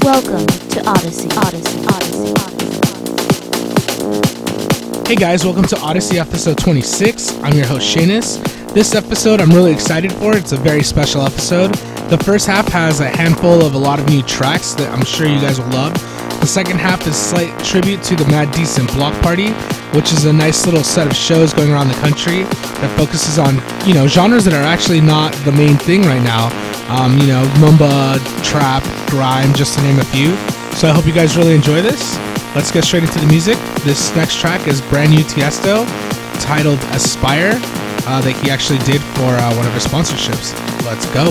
Welcome to Odyssey. Hey guys, welcome to Odyssey episode 26. I'm your host Shanis. This episode I'm really excited for. It's a very special episode. The first half has a handful of a lot of new tracks that I'm sure you guys will love. The second half is slight tribute to the Mad Decent Block Party, which is a nice little set of shows going around the country that focuses on, genres that are actually not the main thing right now. Mumba, trap, grime, just to name a few. So I hope you guys really enjoy this. Let's get straight into the music. This next track is brand new Tiesto, titled Aspire, that he actually did for one of his sponsorships. Let's go.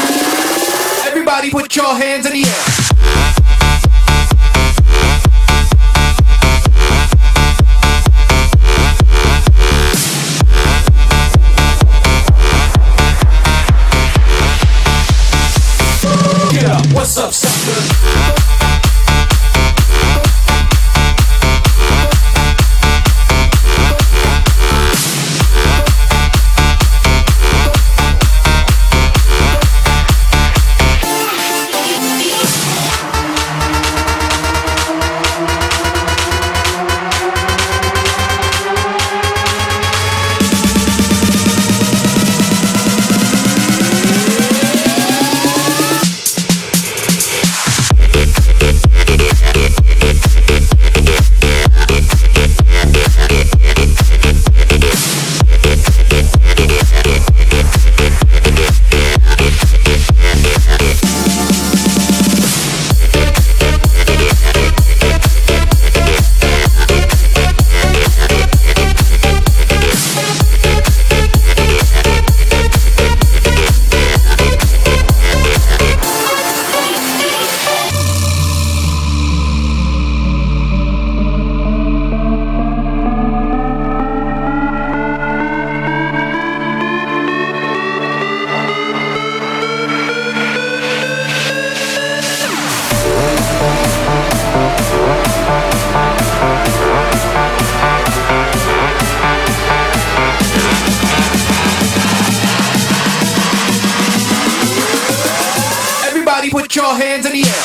Everybody put your hands in the air. what's up, sucker? Put your hands in the air.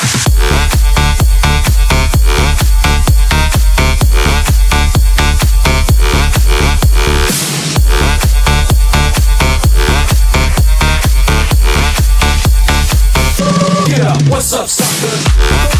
Get up, what's up, sucker?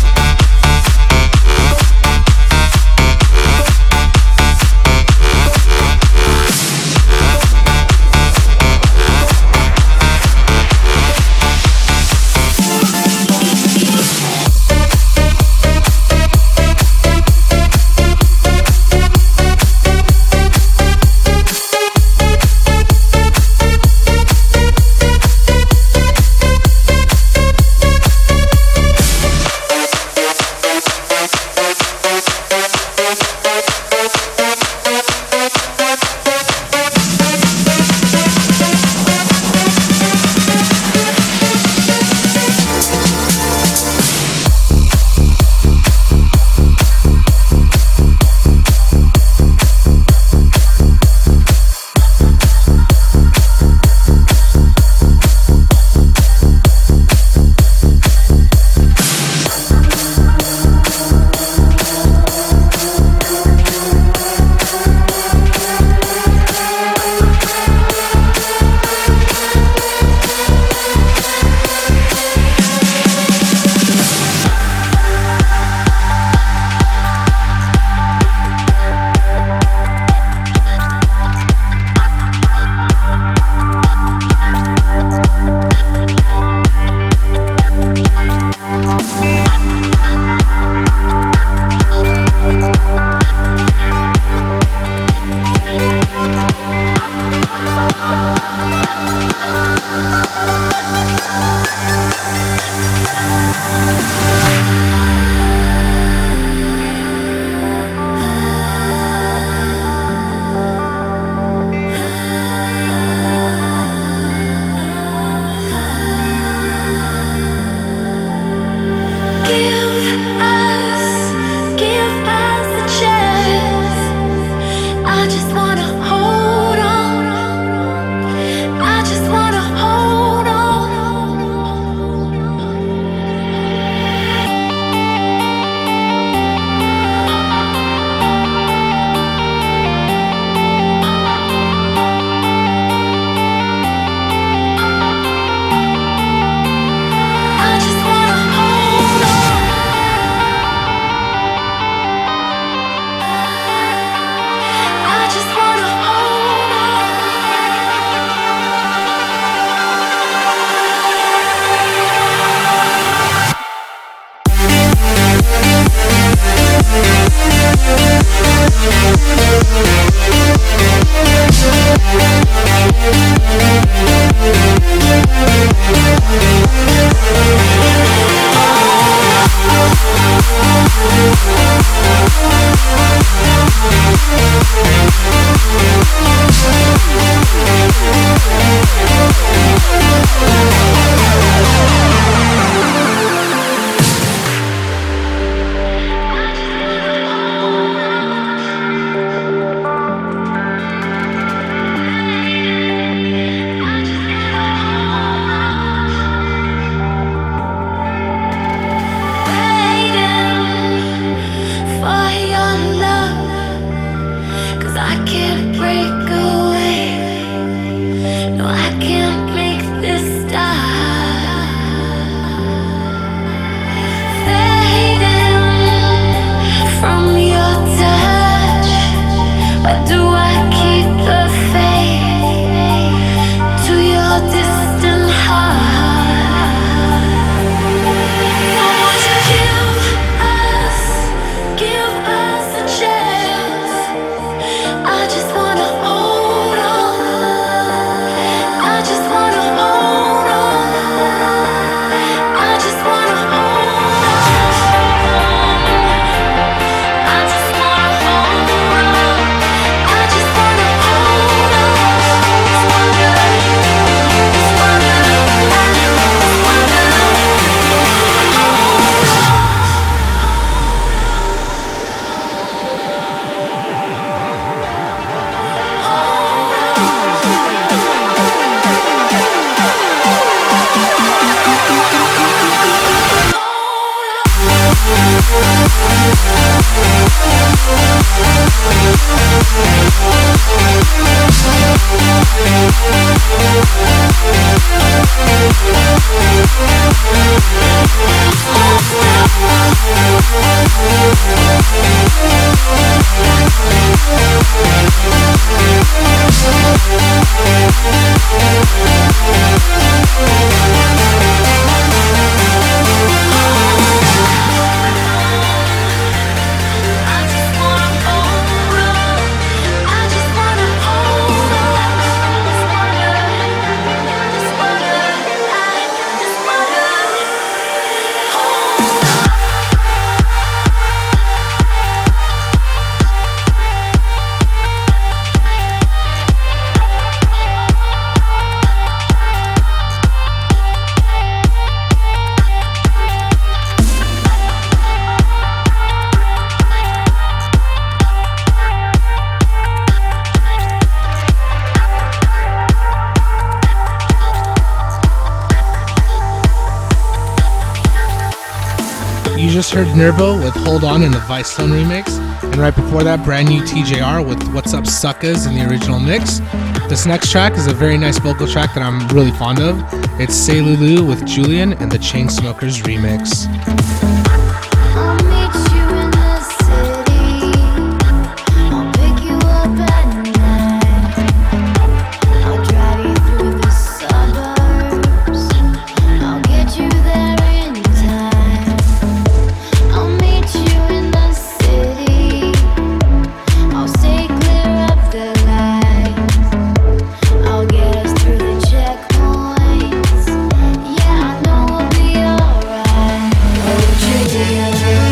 You just heard Nervo with Hold On in the Vice Tone remix, and right before that, brand new TJR with What's Up Suckas in the original mix. This next track is a very nice vocal track that I'm really fond of. It's Say Lulu with Julian and the Chainsmokers remix. I'll meet you in the city. I'll pick you up at night. I'll drive you through the suburbs. I'll get you there in time. I'll meet you in the city. I'll stay clear of the lights. I'll get us through the checkpoints. Yeah, I know we'll be alright. Oh, Julia.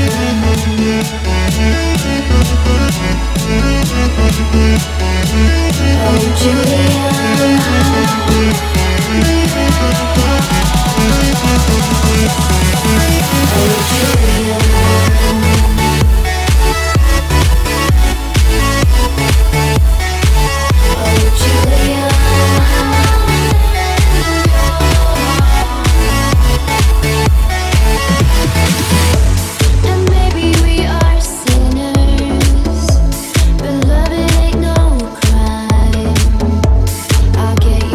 Oh, Julia. Oh, Julia. Oh, Julia. And maybe we are sinners, but love it ain't no crime. I'll get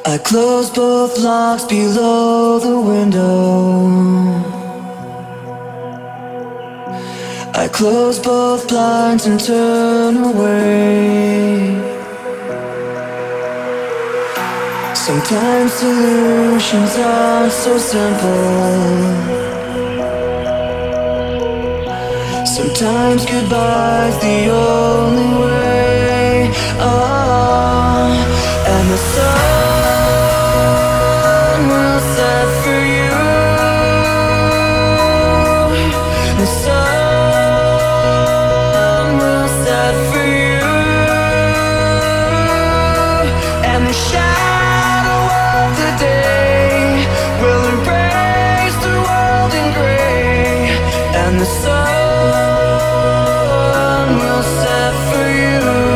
I close both locks below the window. I close both blinds and turn away. Sometimes solutions aren't so simple. Sometimes goodbye's the only way. Oh, and the sun will set for you. The sun will set for you. And the shadow of the day will embrace the world in gray. And the sun will set for you.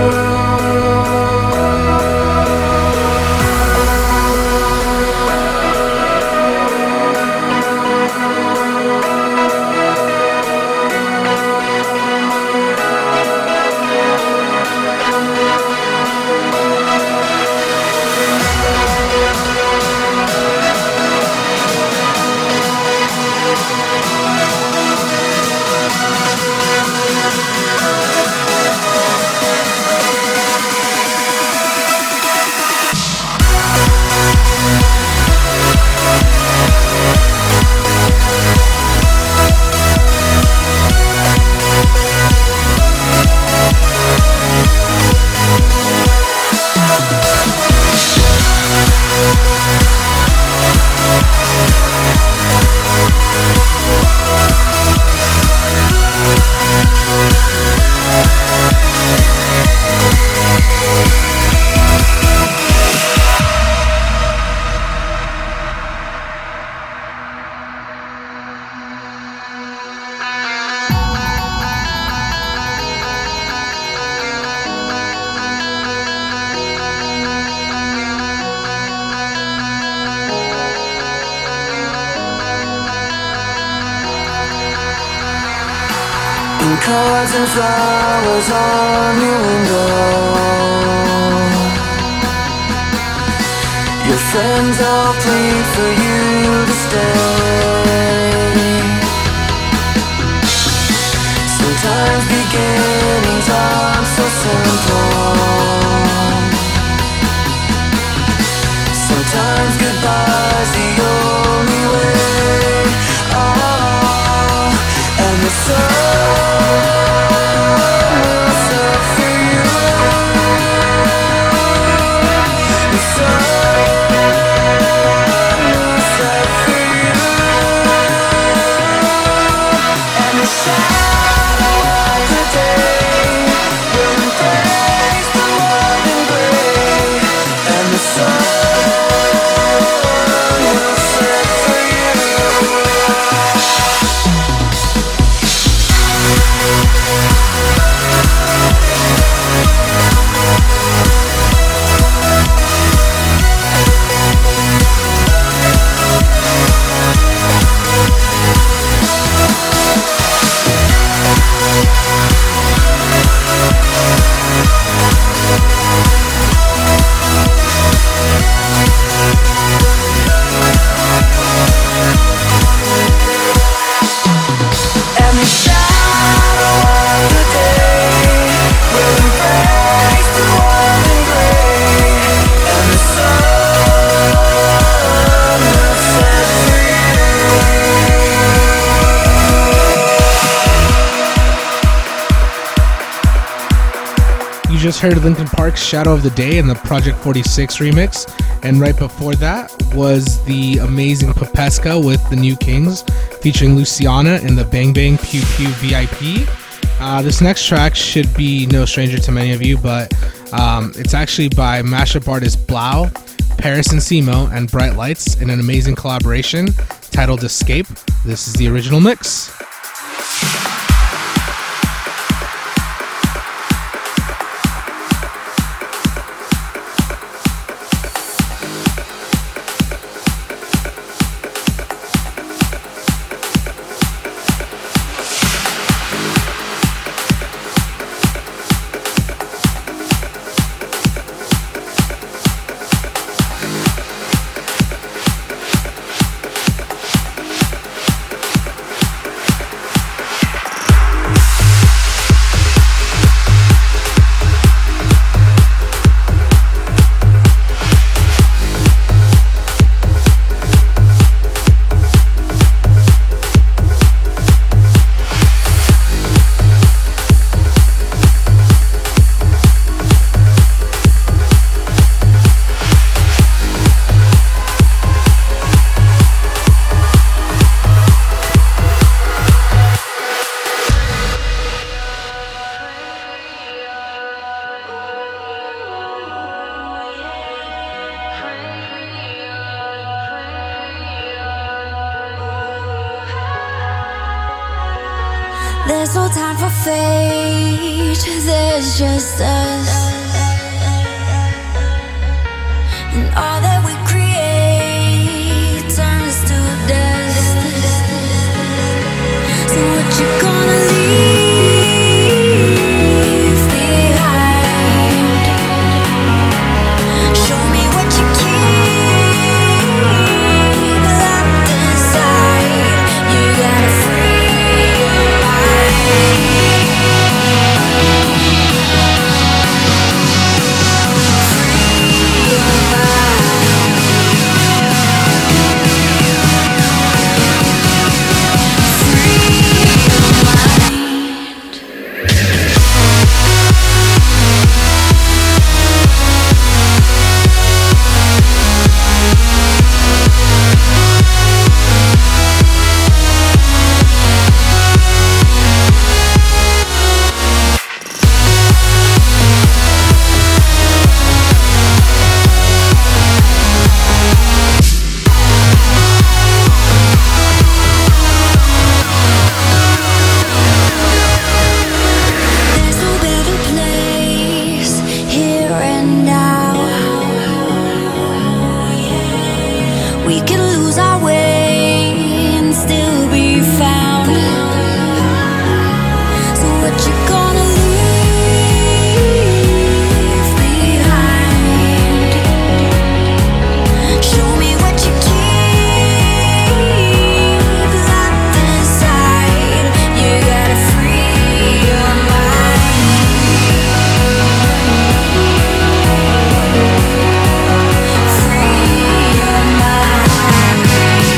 Cards and flowers on your window. Your friends all plead for you to stay. Sometimes beginnings aren't so simple. Sometimes goodbye's the only way. Oh, and the sun just heard Linkin Park's Shadow of the Day in the Project 46 remix, and right before that was the amazing Popesca with The New Kings featuring Luciana in the Bang Bang Pew Pew VIP. This next track should be no stranger to many of you, but it's actually by mashup artist Blau, Paris and Simo, and Bright Lights in an amazing collaboration titled Escape. This is the original mix. There's no time for fate, there's just us. And all that we create turns to dust. So what you gonna leave behind? Show me what you keep locked inside. You gotta free your mind. Free your There's no better place here and now. We can lose our way and still be found. So what you gonna leave behind? Show me what you keep locked inside. You gotta free your mind. Free your mind.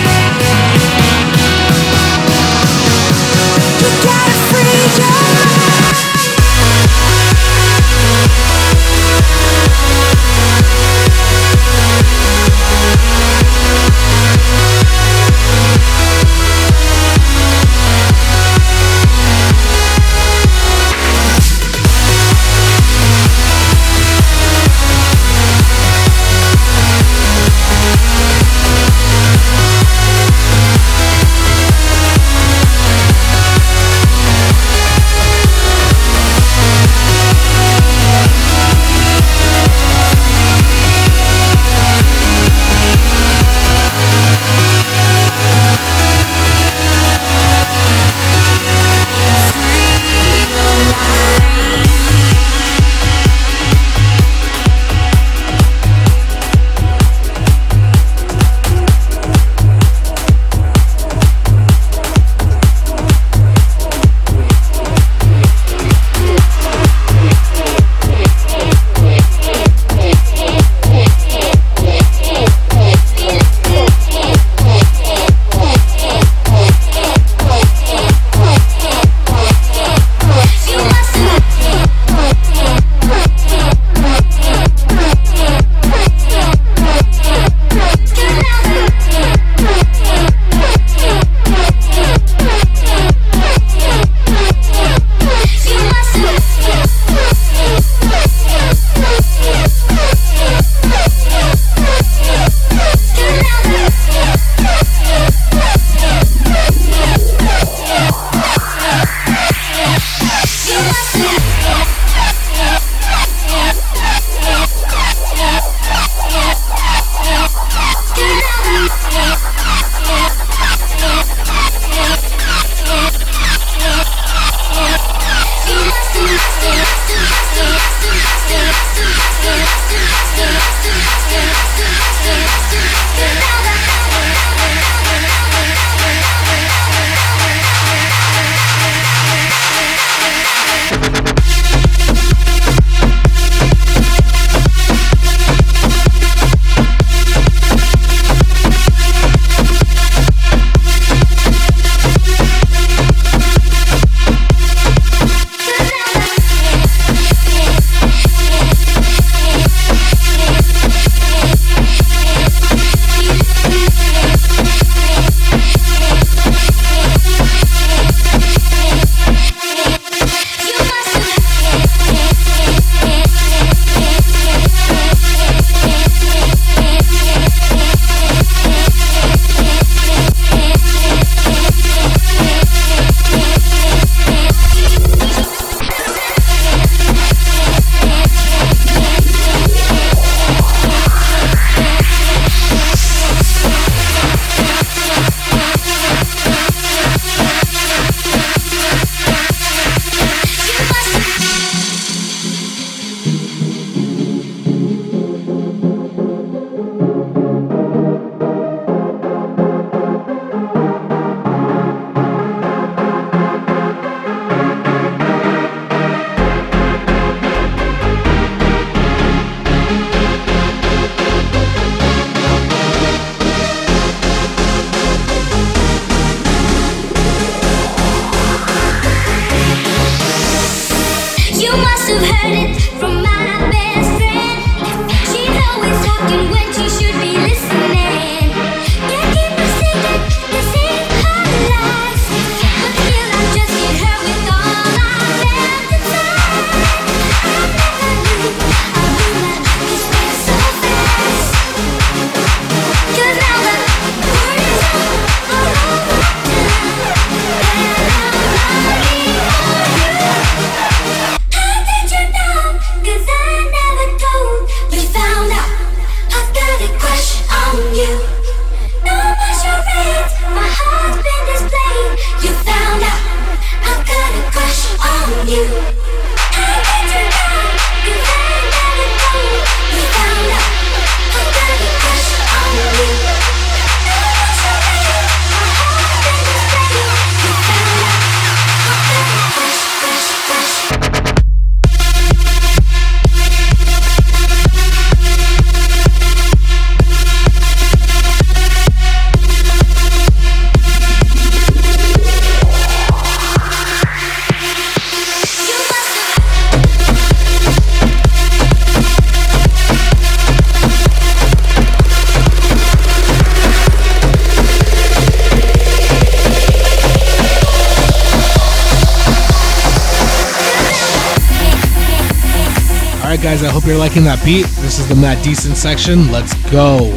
guys, I hope you're liking that beat. This is the Matt Decent section. Let's go.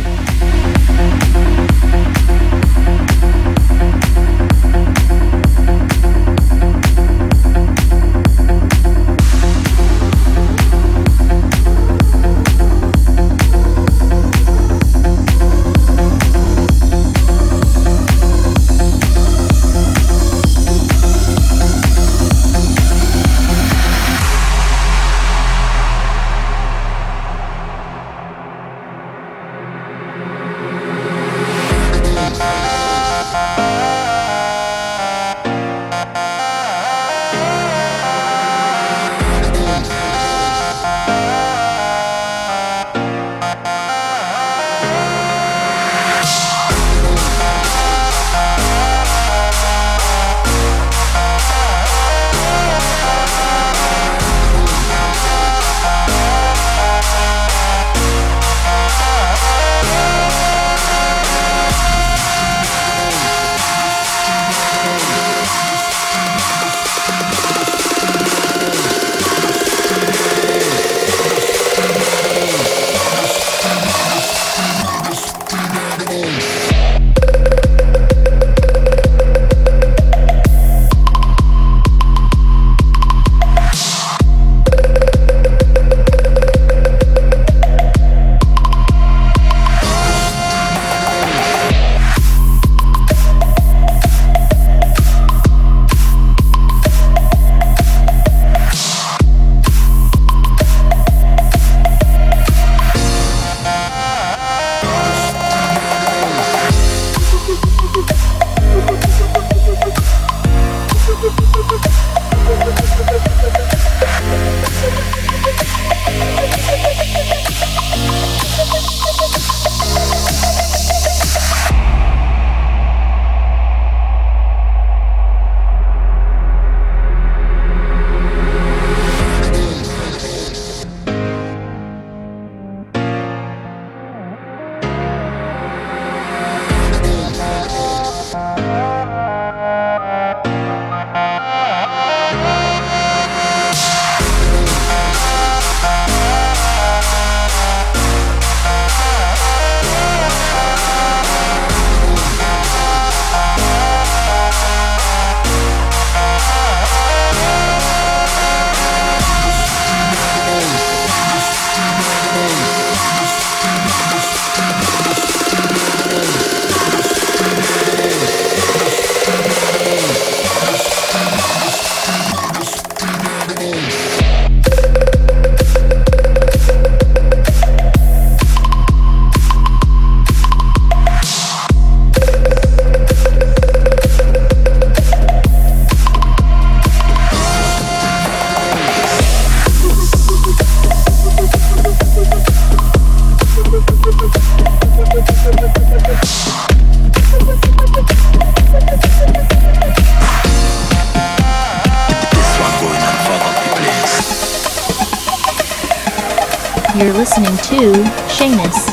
You're listening to Shanus.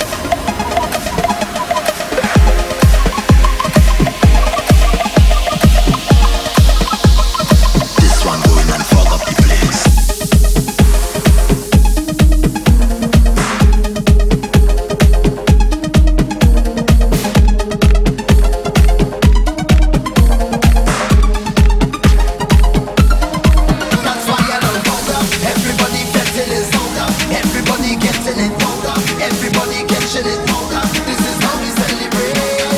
This one going and fuck up the place. That's why I don't bother. Everybody getting it soda. Everybody getting it powder. Everybody catching it powder. This is how we celebrate.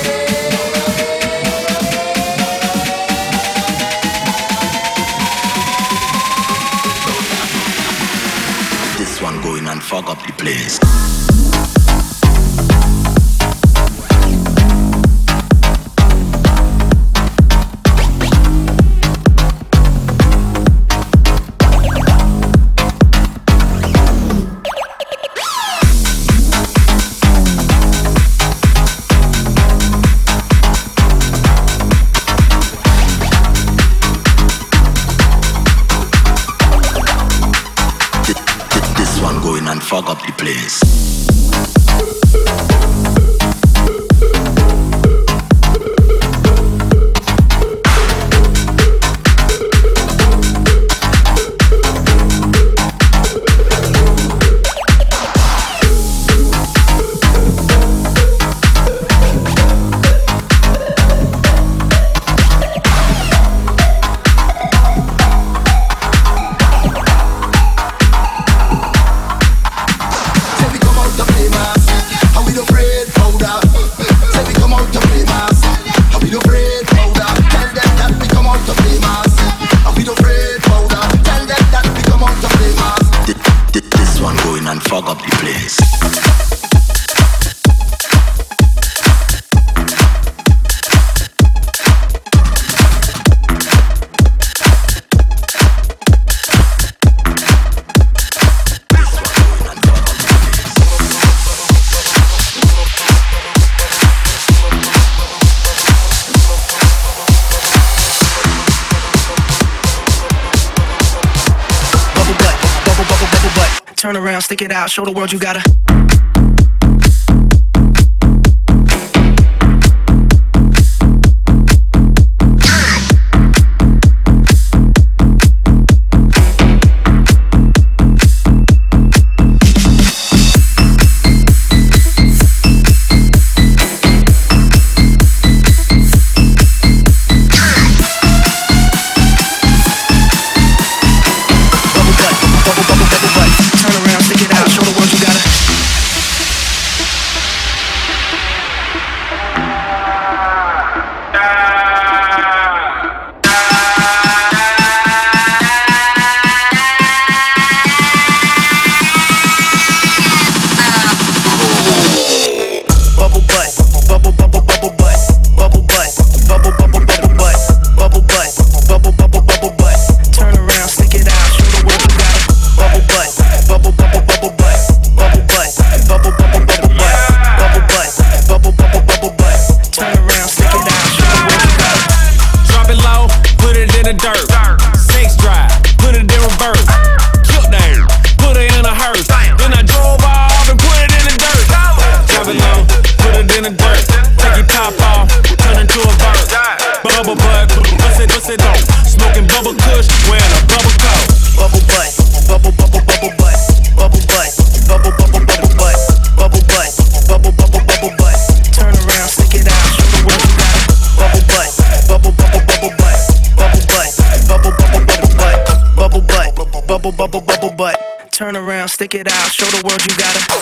This one going and fuck up the place. This one going and fuck up the place. stick it out, show the world you got a. Bubble butt, turn around, stick it out, show the world you got a.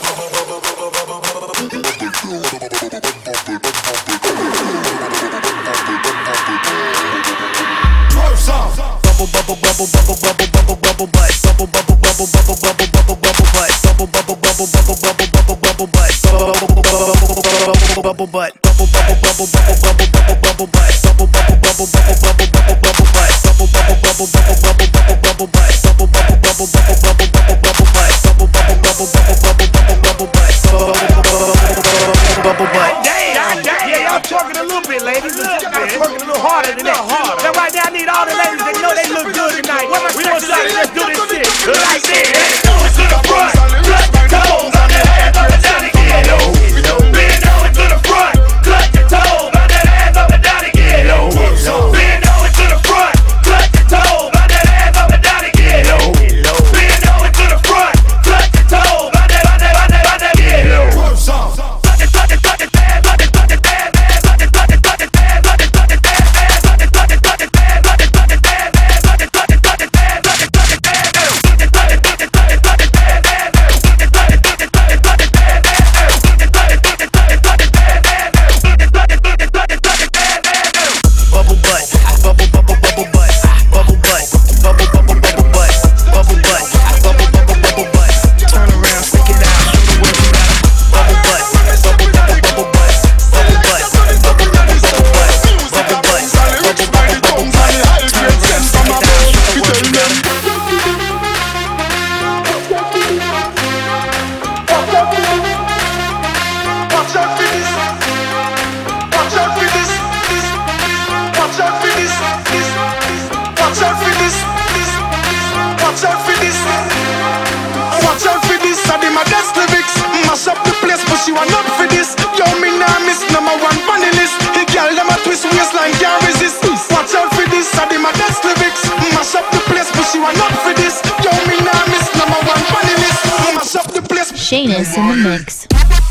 Shanus in the mix.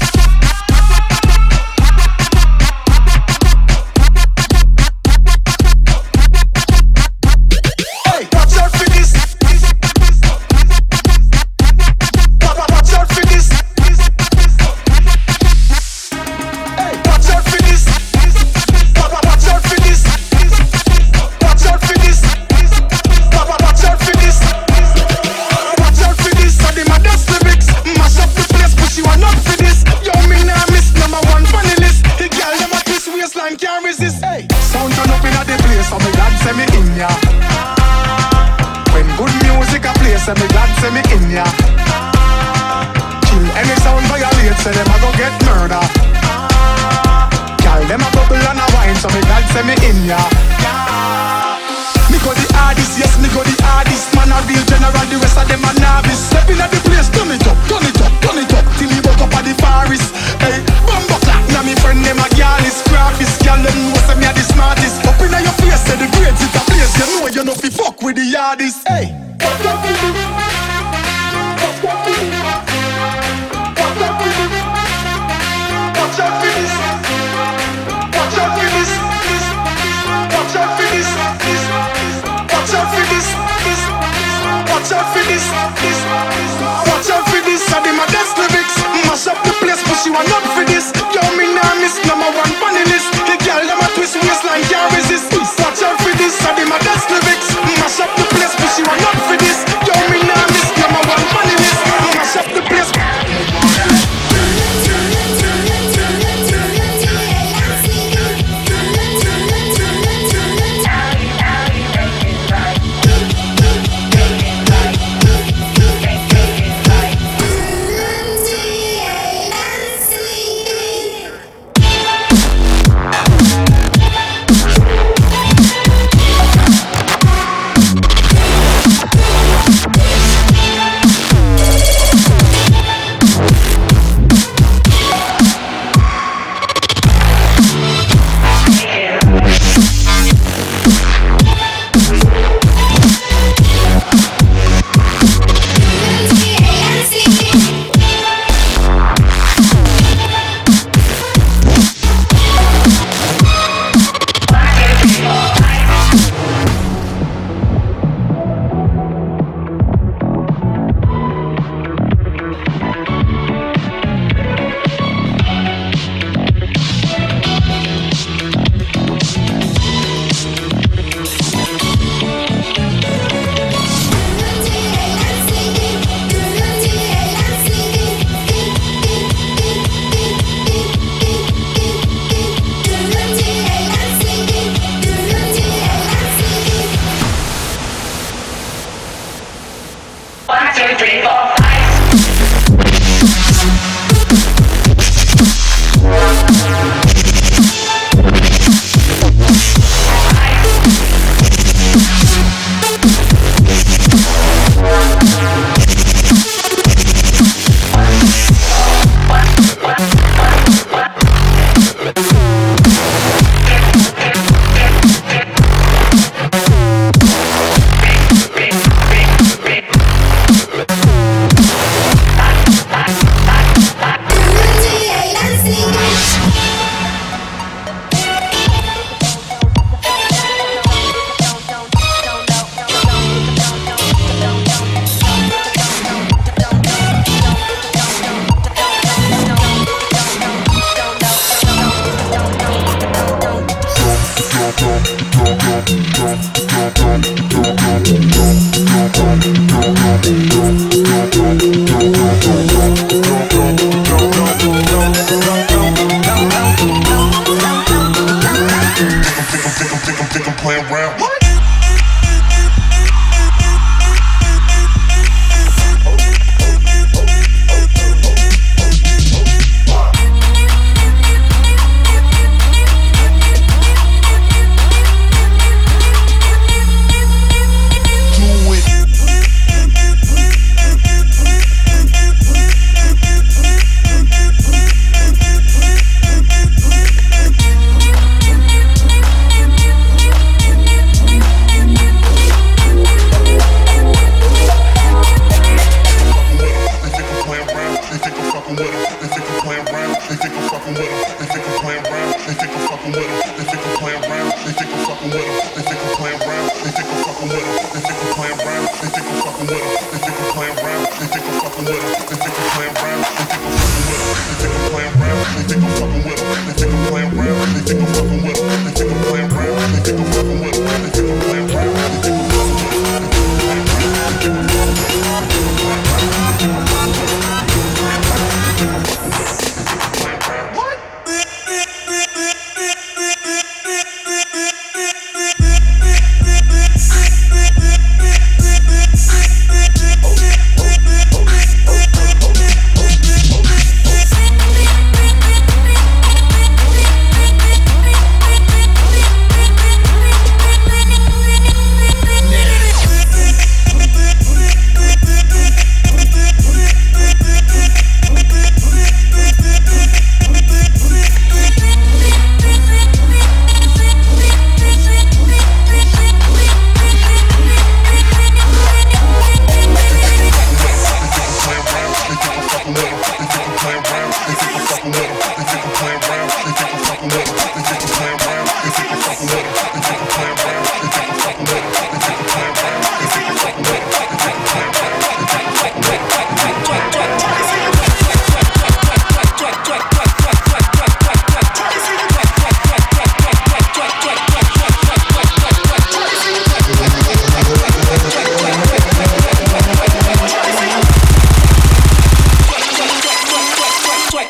say me glad say me in ya. Kill any sound violate, say them a go get murder. Girl, them a bubble and a wine, so me glad say me in ya. Me go the hardest, yes me go the hardest. Man a real general, the rest of them a novice. Step in at the place, do me she want up for this. Yo, me nah miss number one funny list. The girl them a twist waistline can't resist. Watch out for this, I them a dance lyrics. Mash up the place, but she want up for this. Yo, me nah miss number one funny list. Mash up the place.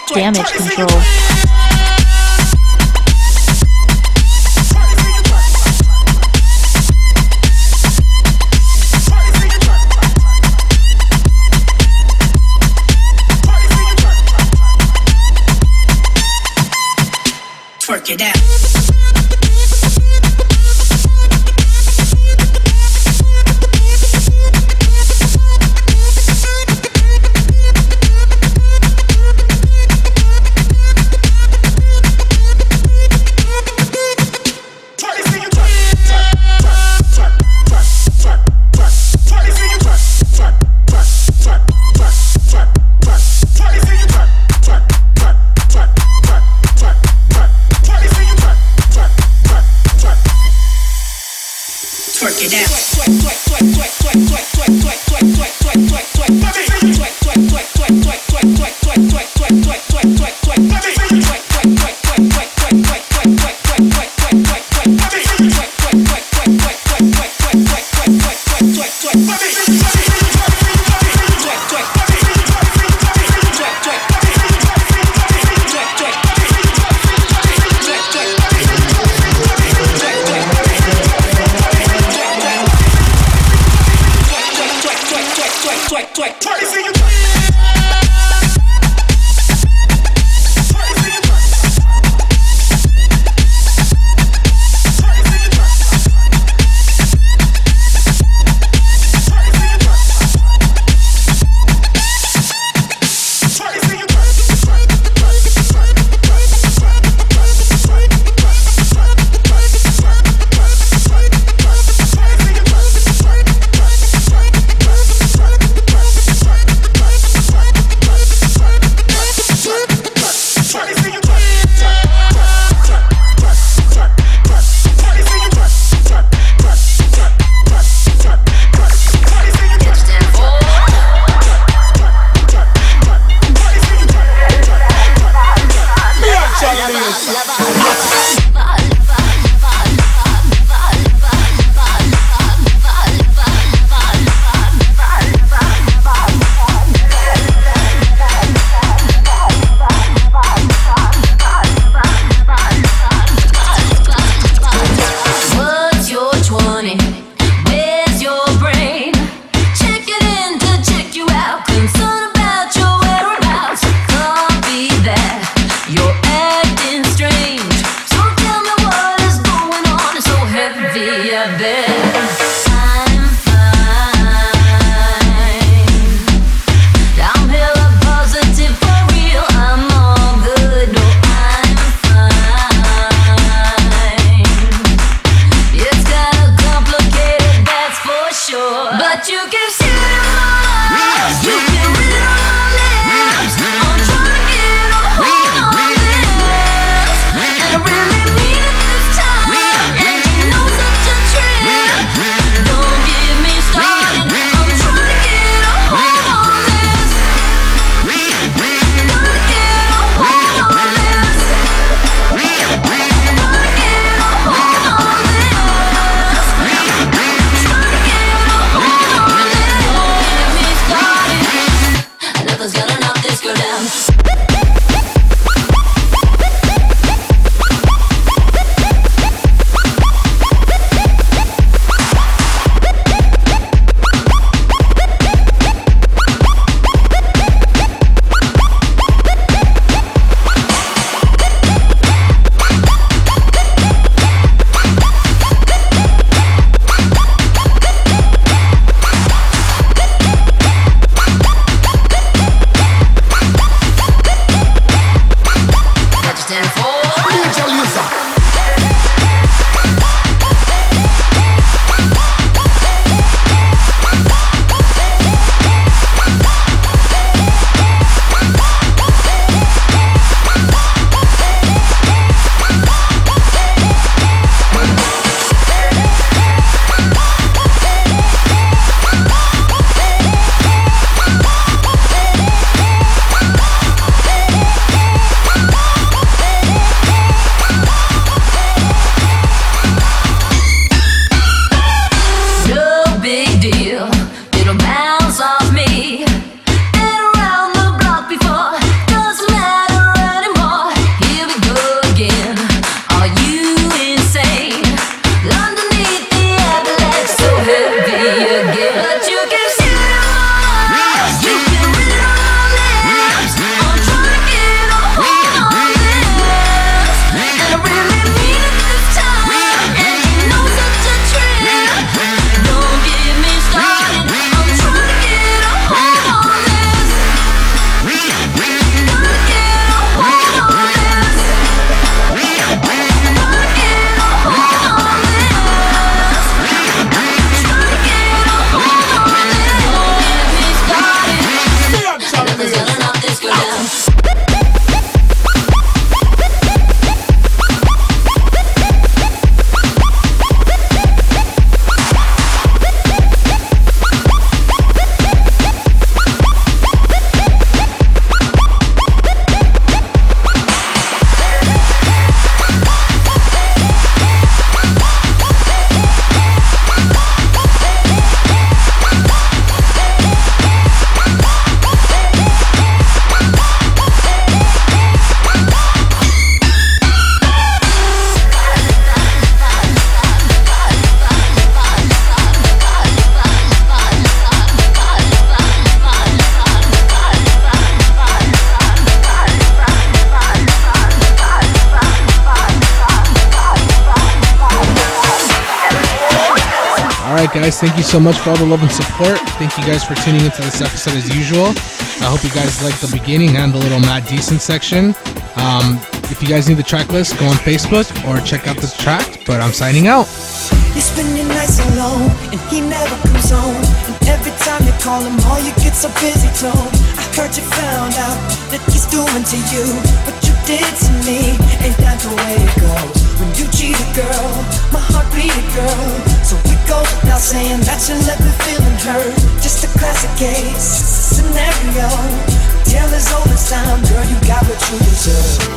Damage Control. Twerk it out. guys, thank you so much for all the love and support. Thank you guys for tuning into this episode as usual. I hope you guys liked the beginning and the little Matt Decent section. If you guys need the track list, go on Facebook or check out the track. But I'm signing out. You spend your nights alone, and he never comes home. And every time you call him, all you get's a busy tone. I heard you found out that he's doing to you what you did to me. Ain't that the way it goes? When you cheat a girl, my heart beat a girl. So it goes without saying that you left me feeling hurt. Just a classic case scenario. Tale as old as time, girl, you got what you deserve.